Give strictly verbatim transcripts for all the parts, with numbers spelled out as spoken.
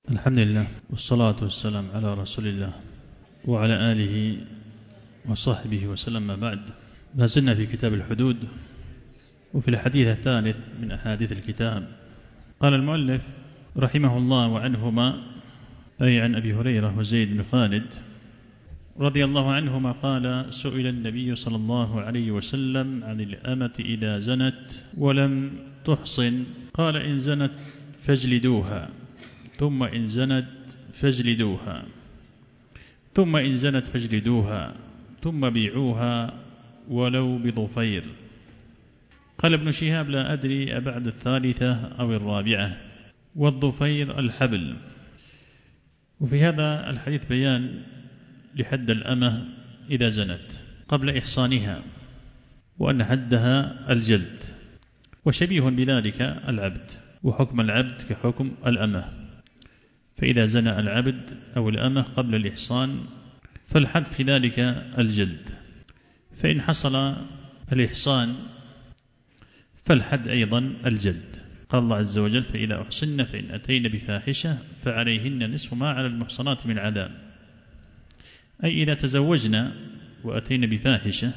الحمد لله والصلاة والسلام على رسول الله وعلى آله وصحبه وسلم. ما بعد، ما زلنا في كتاب الحدود وفي الحديث الثالث من أحاديث الكتاب. قال المؤلف رحمه الله وعنهما، أي عن أبي هريرة وزيد بن خالد رضي الله عنهما قال: سئل النبي صلى الله عليه وسلم عن الأمة إذا زنت ولم تحصن، قال: إن زنت فاجلدوها، ثم إن زنت فاجلدوها، ثم إن زنت فاجلدوها، ثم بيعوها ولو بضفير. قال ابن شهاب: لا أدري أبعد الثالثة أو الرابعة، والضفير الحبل. وفي هذا الحديث بيان لحد الأمة إذا زنت قبل إحصانها، وأن حدها الجلد، وشبيه بذلك العبد، وحكم العبد كحكم الأمة. فإذا زنى العبد أو الأمة قبل الإحصان فالحد في ذلك الجلد، فإن حصل الإحصان فالحد أيضا الجلد. قال الله عز وجل: فإذا أحصن فإن أتين بفاحشة فعليهن نصف ما على المحصنات من عذاب. أي إذا تزوجنا وأتينا بفاحشة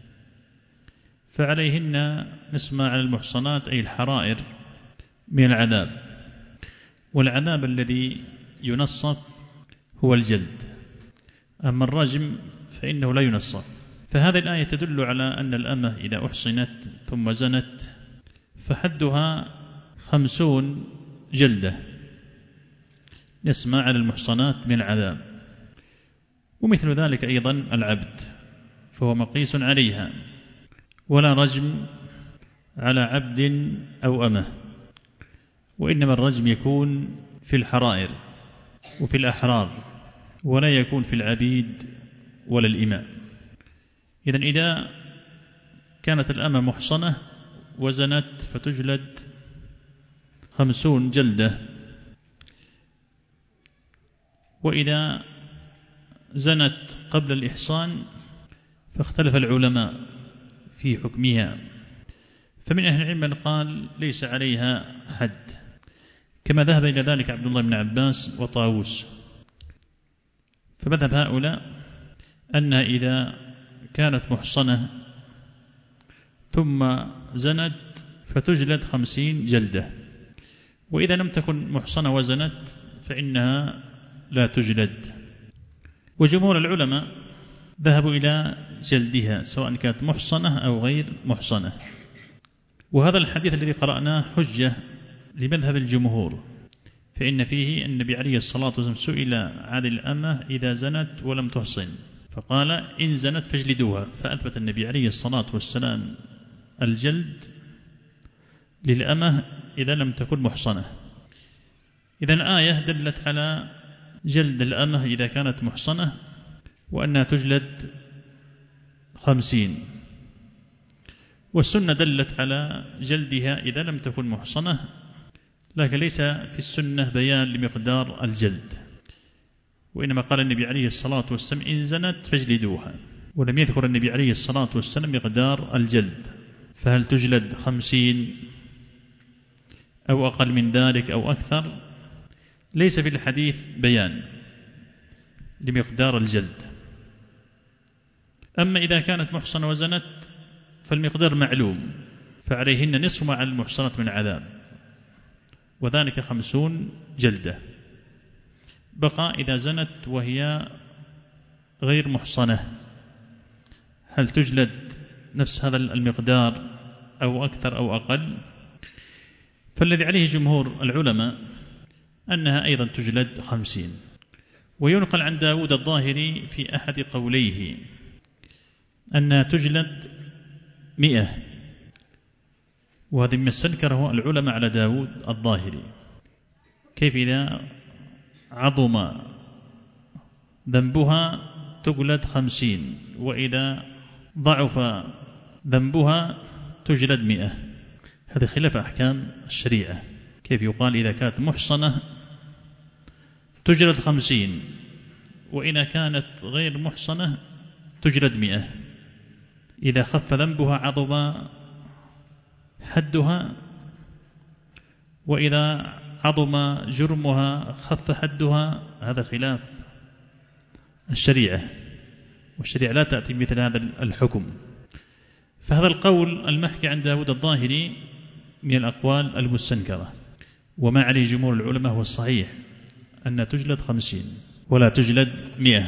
فعليهن نصف ما على المحصنات، أي الحرائر، من العذاب. والعذاب الذي ينصف هو الجلد، أما الرجم فإنه لا ينصف. فهذه الآية تدل على أن الأمة إذا أحصنت ثم زنت فحدها خمسون جلدة، نسمع على المحصنات من العذاب. ومثل ذلك أيضا العبد، فهو مقيس عليها، ولا رجم على عبد أو أمة، وإنما الرجم يكون في الحرائر وفي الأحرار، ولا يكون في العبيد ولا الإماء. إذن إذا كانت الأمة محصنة وزنت فتجلد خمسون جلدة، وإذا زنت قبل الإحصان فاختلف العلماء في حكمها، فمن أهل العلم من قال ليس عليها حد، كما ذهب إلى ذلك عبد الله بن عباس وطاووس. فمذهب هؤلاء أنها إذا كانت محصنة ثم زنت فتجلد خمسين جلدة، وإذا لم تكن محصنة وزنت فإنها لا تجلد. وجمهور العلماء ذهبوا إلى جلدها سواء كانت محصنة أو غير محصنة. وهذا الحديث الذي قرأناه حجة لمذهب الجمهور، فإن فيه النبي عليه الصلاة والسلام سئل عن الأمة إذا زنت ولم تحصن، فقال: إن زنت فاجلدوها، فأثبت النبي عليه الصلاة والسلام الجلد للأمة إذا لم تكن محصنة. إذن الآية دلت على جلد الأمة إذا كانت محصنة، وأنها تجلد خمسين. والسنة دلت على جلدها إذا لم تكن محصنة، لكن ليس في السنة بيان لمقدار الجلد، وإنما قال النبي عليه الصلاة والسلام: إن زنت فاجلدوها، ولم يذكر النبي عليه الصلاة والسلام مقدار الجلد، فهل تجلد خمسين أو أقل من ذلك أو أكثر، ليس في الحديث بيان لمقدار الجلد. أما إذا كانت محصنة وزنت فالمقدار معلوم، فعليهن نصف ما على المحصنات من عذاب، وذلك خمسون جلدة. بقى إذا زنت وهي غير محصنة، هل تجلد نفس هذا المقدار أو أكثر أو أقل؟ فالذي عليه جمهور العلماء أنها أيضا تجلد خمسين. وينقل عن داود الظاهري في أحد قوليه أنها تجلد مئة، وهذا مما استنكره العلماء على داود الظاهري. كيف إذا عظم ذنبها تجلد خمسين، وإذا ضعف ذنبها تجلد مئة؟ هذا خلاف أحكام الشريعة. كيف يقال إذا كانت محصنة تجلد خمسين، وإذا كانت غير محصنة تجلد مئة؟ إذا خف ذنبها عظم حدها، وإذا عظم جرمها خف حدها، هذا خلاف الشريعة، والشريعة لا تأتي بمثل هذا الحكم. فهذا القول المحكي عن داود الظاهري من الأقوال المستنكرة، وما عليه جمهور العلماء هو الصحيح، أن تجلد خمسين ولا تجلد مئة.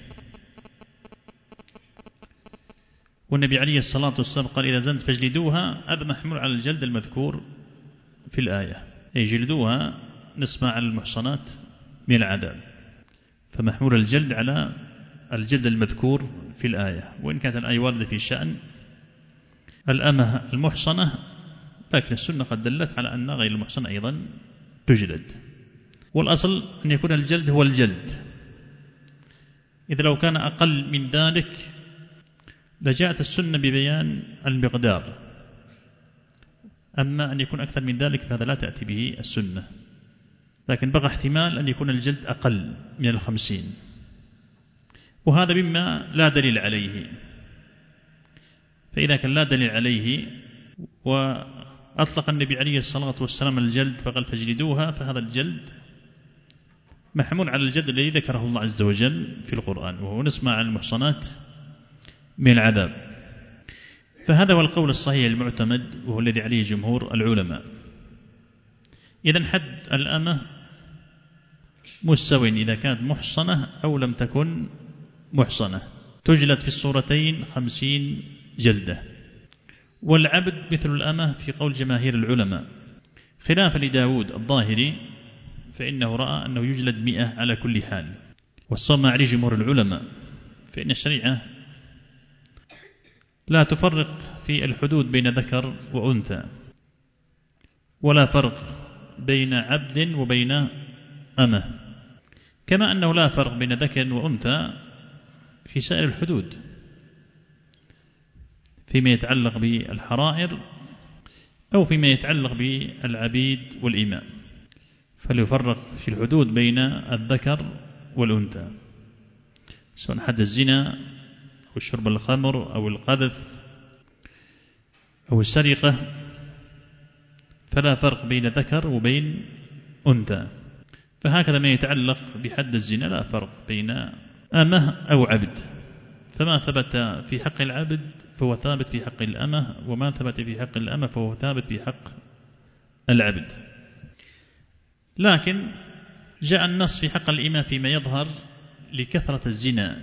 والنبي عليه الصلاة والسلام قال إذا زنت فاجلدوها، هذا محمول على الجلد المذكور في الآية، أي جلدوها نسمع على المحصنات من العذاب، فمحمول الجلد على الجلد المذكور في الآية، وإن كانت الآية واردة في شأن الأمة المحصنة، لكن السنة قد دلت على أن غير المحصنة أيضا تجلد. والأصل أن يكون الجلد هو الجلد، إذا لو كان أقل من ذلك لجاءت السنة ببيان المقدار، أما أن يكون أكثر من ذلك فهذا لا تأتي به السنة، لكن بقى احتمال أن يكون الجلد أقل من الخمسين، وهذا مما لا دليل عليه. فإذا كان لا دليل عليه وأطلق النبي عليه الصلاة والسلام الجلد فقال فاجلدوها، فهذا الجلد محمول على الجلد الذي ذكره الله عز وجل في القرآن، وهو نسمع على المحصنات من العذاب. فهذا هو القول الصحيح المعتمد، وهو الذي عليه جمهور العلماء. إذن حد الأمة مستوٍ إذا كانت محصنة أو لم تكن محصنة، تجلد في الصورتين خمسين جلدة. والعبد مثل الأمة في قول جماهير العلماء، خلافا لداود الظاهري فإنه رأى أنه يجلد مئة على كل حال، والصوم عليه جمهور العلماء، فإن الشريعة لا تفرق في الحدود بين ذكر وأنثى، ولا فرق بين عبد وبين أمة، كما أنه لا فرق بين ذكر وأنثى في سائر الحدود فيما يتعلق بالحرائر أو فيما يتعلق بالعبيد والإماء، فليفرق في الحدود بين الذكر والأنثى، سواء حد الزنا أو شرب الخمر أو القذف أو السرقة، فلا فرق بين ذكر وبين أنثى. فهكذا ما يتعلق بحد الزنا لا فرق بين أمة أو عبد، فما ثبت في حق العبد فهو ثابت في حق الأمة، وما ثبت في حق الأمة فهو ثابت في حق العبد. لكن جاء النص في حق الإماء فيما يظهر لكثرة الزنا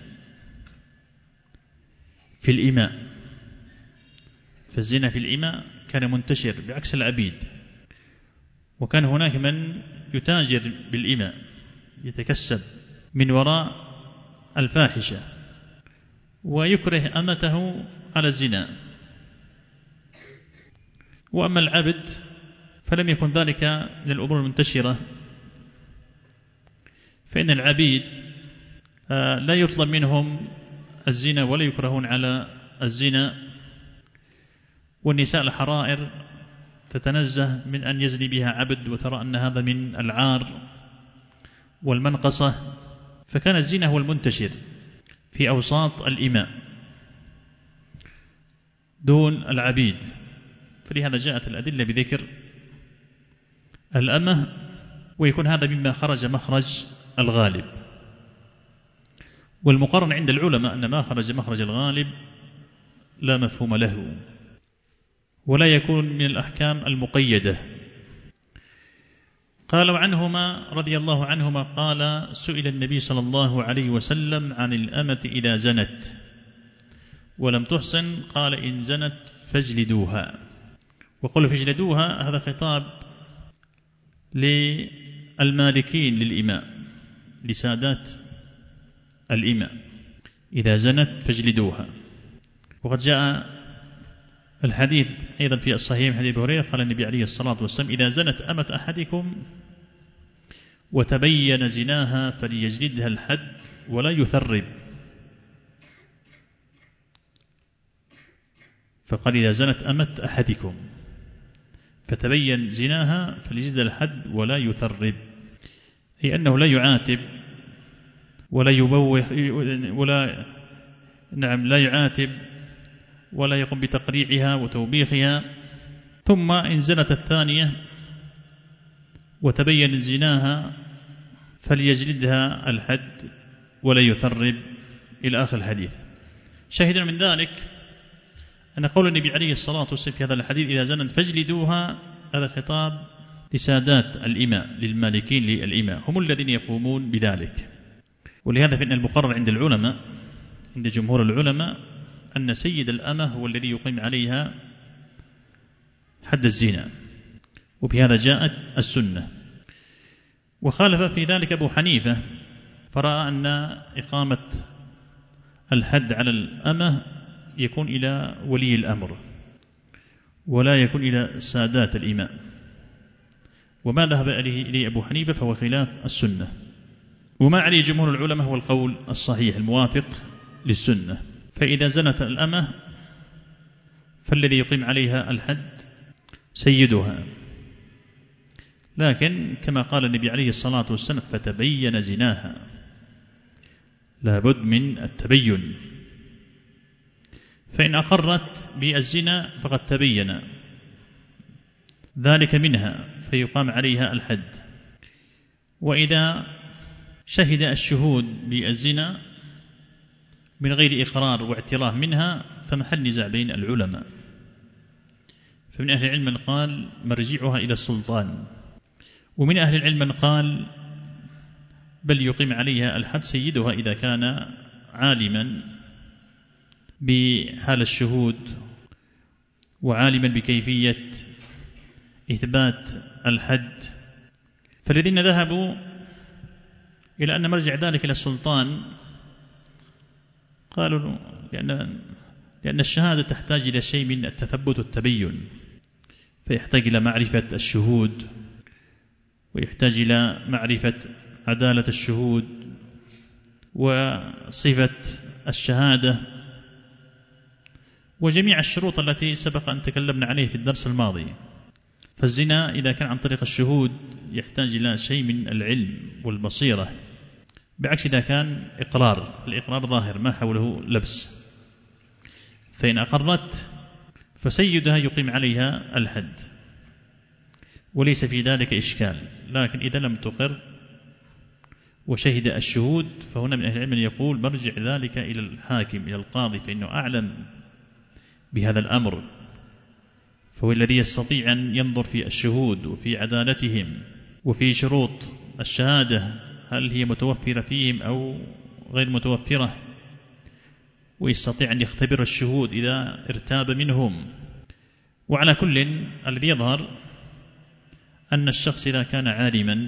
في الإماء، فالزنا في الإماء كان منتشر بعكس العبيد، وكان هناك من يتاجر بالإماء يتكسب من وراء الفاحشة ويكره أمته على الزنا. وأما العبد فلم يكن ذلك من الأمور المنتشرة، فإن العبيد لا يطلب منهم الزنا ولا يكرهون على الزنا، والنساء الحرائر تتنزه من أن يزني بها عبد وترى أن هذا من العار والمنقصة، فكان الزنا هو المنتشر في أوساط الإماء دون العبيد، فلهذا جاءت الأدلة بذكر الأمة، ويكون هذا مما خرج مخرج الغالب. والمقارن عند العلماء أن ما خرج مخرج الغالب لا مفهوم له، ولا يكون من الأحكام المقيدة. قالوا عنهما رضي الله عنهما قال سئل النبي صلى الله عليه وسلم عن الأمة إذا زنت ولم تحصن، قال إن زنت فاجلدوها. وقال فاجلدوها هذا خطاب للمالكين للإماء، لسادات الإماء، إذا زنت فاجلدوها. وقد جاء الحديث أيضا في الصحيح حديث أبي هريرة قال النبي عليه الصلاة والسلام إذا زنت أمة أحدكم وتبين زناها فليجلدها الحد ولا يثرب. فقال إذا زنت أمة أحدكم فتبين زناها فليجلدها الحد ولا يثرب، أي أنه لا يعاتب ولا يبوح ولا نعم لا يعاتب ولا يقوم بتقريعها وتوبيخها. ثم إن زنت الثانية وتبين زناها فليجلدها الحد ولا يثرب إلى آخر الحديث. شاهدنا من ذلك أن قول النبي عليه الصلاة والسلام في هذا الحديث إذا زنت فاجلدوها، هذا خطاب لسادات الإماء، للمالكين للإماء، هم الذين يقومون بذلك. ولهذا فإن المقرر عند العلماء، عند جمهور العلماء، أن سيد الأمة هو الذي يقيم عليها حد الزنا، وبهذا جاءت السنة. وخالف في ذلك أبو حنيفة فرأى أن إقامة الحد على الأمة يكون إلى ولي الأمر ولا يكون إلى سادات الإماء، وما ذهب إليه أبو حنيفة فهو خلاف السنة. وما عليه جمهور العلماء هو القول الصحيح الموافق للسنة. فإذا زنت الأمة فالذي يقيم عليها الحد سيدها، لكن كما قال النبي عليه الصلاة والسلام فتبين زناها، لابد من التبين، فإن أقرت بالزنا فقد تبين ذلك منها فيقام عليها الحد. وإذا شهد الشهود بالزنا من غير إقرار واعتراف منها فمحل نزاع بين العلماء، فمن أهل العلم من قال مرجعها إلى السلطان، ومن أهل العلم من قال بل يقيم عليها الحد سيدها إذا كان عالما بحال الشهود وعالما بكيفية إثبات الحد. فالذين ذهبوا إلى أن مرجع ذلك إلى السلطان قالوا لأن, لأن الشهادة تحتاج إلى شيء من التثبت والتبين، فيحتاج إلى معرفة الشهود، ويحتاج إلى معرفة عدالة الشهود وصفة الشهادة وجميع الشروط التي سبق أن تكلمنا عليه في الدرس الماضي. فالزنا إذا كان عن طريق الشهود يحتاج إلى شيء من العلم والبصيرة، بعكس إذا كان إقرار، الإقرار ظاهر ما حوله لبس، فإن أقرت فسيدها يقيم عليها الحد وليس في ذلك إشكال. لكن إذا لم تقر وشهد الشهود فهنا من أهل العلم يقول مرجع ذلك إلى الحاكم إلى القاضي، فإنه أعلم بهذا الأمر، فهو الذي يستطيع أن ينظر في الشهود وفي عدالتهم وفي شروط الشهادة هل هي متوفرة فيهم أو غير متوفرة، ويستطيع أن يختبر الشهود إذا ارتاب منهم. وعلى كل الذي يظهر أن الشخص إذا كان عالما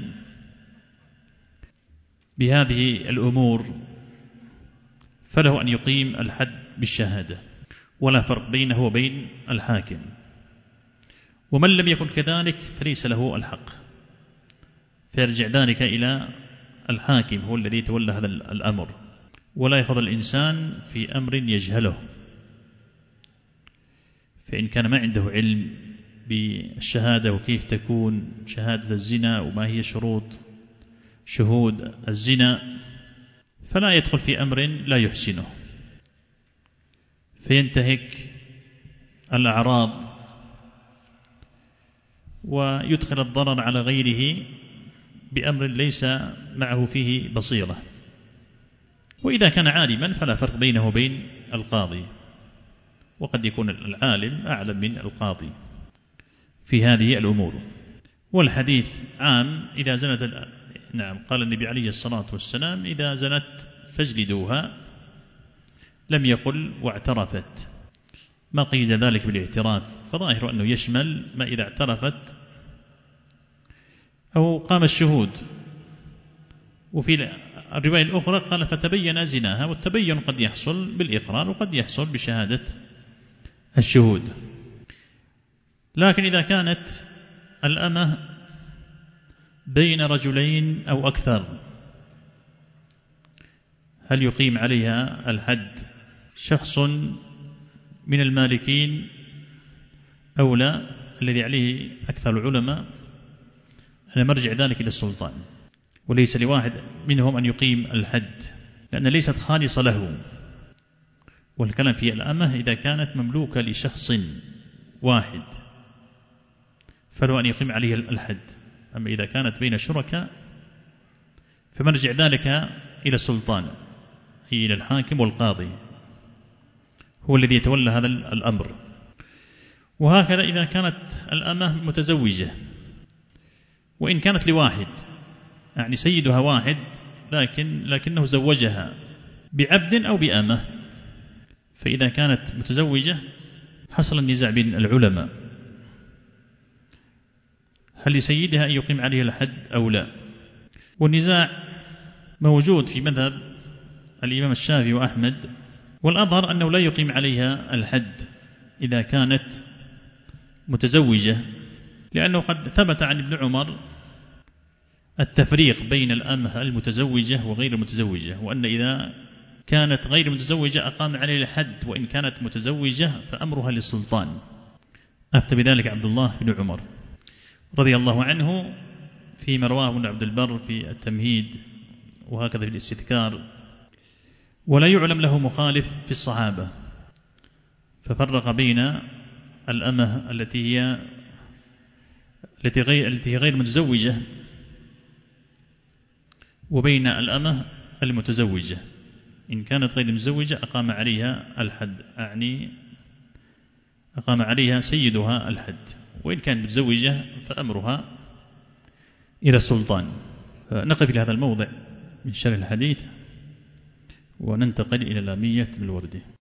بهذه الأمور فله أن يقيم الحد بالشهادة، ولا فرق بينه وبين الحاكم. ومن لم يكن كذلك فليس له الحق، فيرجع ذلك إلى الحاكم، هو الذي يتولى هذا الأمر، ولا يخوض الإنسان في أمر يجهله. فإن كان ما عنده علم بالشهادة وكيف تكون شهادة الزنا وما هي شروط شهود الزنا فلا يدخل في أمر لا يحسنه، فينتهك الأعراض ويدخل الضرر على غيره بأمر ليس معه فيه بصيرة. وإذا كان عالما فلا فرق بينه وبين القاضي، وقد يكون العالم أعلم من القاضي في هذه الأمور. والحديث عام إذا زنت، نعم قال النبي عليه الصلاة والسلام إذا زنت فاجلدوها، لم يقل واعترفت، ما قيد ذلك بالاعتراف، فظاهر أنه يشمل ما إذا اعترفت أو قام الشهود. وفي الرواية الأخرى قال فتبين زناها، والتبين قد يحصل بالإقرار وقد يحصل بشهادة الشهود. لكن إذا كانت الأمة بين رجلين أو أكثر هل يقيم عليها الحد شخص من المالكين أو لا؟ الذي عليه أكثر العلماء أن مرجع ذلك إلى السلطان، وليس لواحد منهم أن يقيم الحد، لأن ليست خالصة له. والكلام في الأمة إذا كانت مملوكة لشخص واحد فلو أن يقيم عليه الحد. أما إذا كانت بين شركاء فمرجع ذلك إلى السلطان، أي إلى الحاكم والقاضي، هو الذي يتولى هذا الأمر. وهكذا إذا كانت الأمة متزوجة وإن كانت لواحد، يعني سيدها واحد لكن لكنه زوجها بعبد أو بأمة، فإذا كانت متزوجة حصل النزاع بين العلماء هل لسيدها أن يقيم عليها الحد أو لا، والنزاع موجود في مذهب الإمام الشافعي وأحمد، والأظهر أنه لا يقيم عليها الحد إذا كانت متزوجة، لأنه قد ثبت عن ابن عمر التفريق بين الأمة المتزوجة وغير المتزوجة، وأن إذا كانت غير متزوجة أقام عليها الحد، وإن كانت متزوجة فأمرها للسلطان. أفتى بذلك عبد الله بن عمر رضي الله عنه فيما رواه ابن عبد البر في التمهيد وهكذا في الاستذكار، ولا يعلم له مخالف في الصحابة، ففرق بين الأمة التي هي التي غير التي هي غير متزوجة وبين الأمة المتزوجة، إن كانت غير متزوجة أقام عليها الحد، أعني أقام عليها سيدها الحد، وإن كانت متزوجة فأمرها إلى السلطان. نقف إلى هذا الموضع من شرح الحديث وننتقل إلى لامية بالوردي.